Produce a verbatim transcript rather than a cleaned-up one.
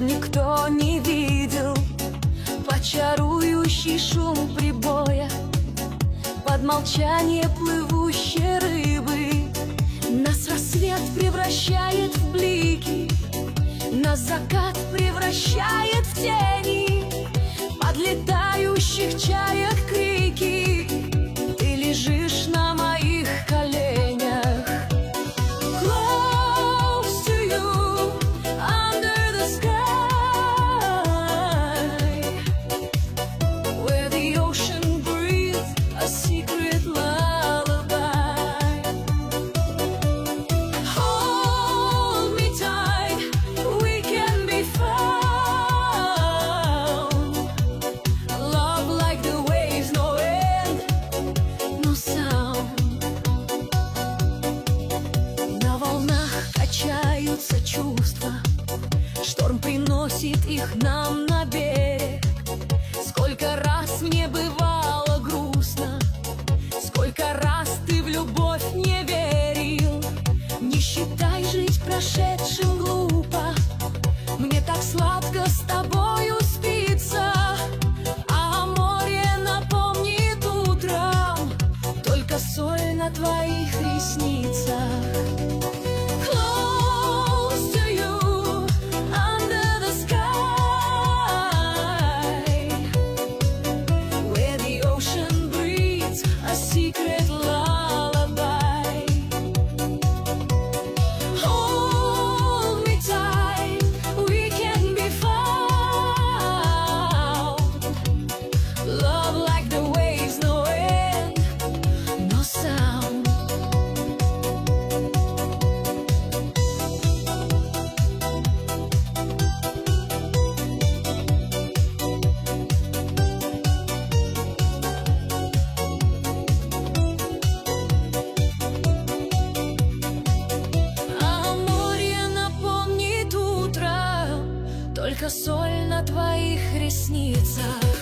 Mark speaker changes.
Speaker 1: никто не видел, под чарующий шум прибоя, под молчание плывущей рыбы. Нас рассвет превращает в блики, нас закат превращает в тени, под летающих чаек крики. Ты лежишь на моих коленях. Close to you, under the sky, where the ocean breathes a secret lullaby. Hold me tight, we can be found. Love like the waves, no end, no sound. На волнах качаются чувства, шторм приносит их нам на берег. Сколько раз мне бывало грустно, сколько раз ты в любовь не верил. Не считай жить прошедшим глупо, мне так сладко с тобою спится. А море напомнит утром только соль на твоих ресницах. Close to you, under the sky, where the ocean breathes a secret lullaby. Hold me tight, we can be found. Love like the waves, no end, no sound. А море напомнит утром только соль на твоих ресницах.